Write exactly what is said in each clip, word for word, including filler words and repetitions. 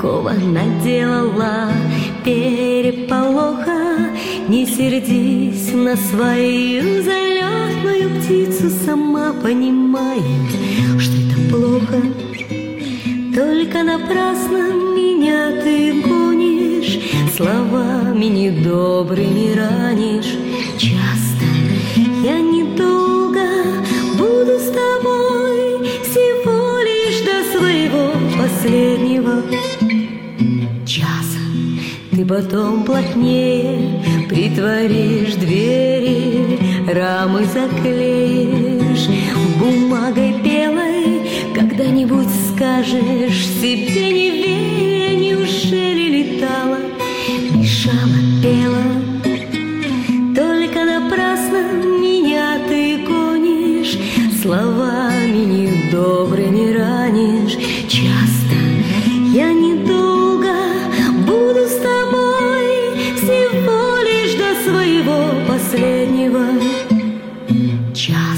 какого наделала переполоха. Не сердись на свою залетную птицу, сама понимай, что это плохо. Только напрасно меня ты гонишь, словами недобрыми ранишь. Часто я недолго буду с тобой, всего лишь до своего последнего часа. Ты потом плотнее притворишь двери, рамы заклеишь бумагой белой. Когда-нибудь скажешь себе, не веря, неужели летала, мешала, пела. Только напрасно меня ты гонишь, словами недобрыми ранишь. Часто я недолго буду с тобой, всего лишь до своего последнего часа.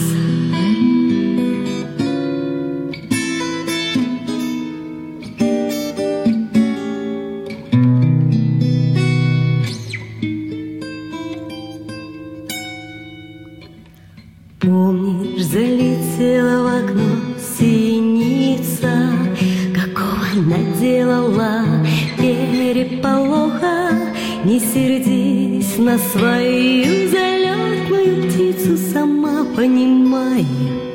Помнишь, залетела в окно синица, какого наделала переполоха. Не сердись на свою залетную птицу, сама понимай,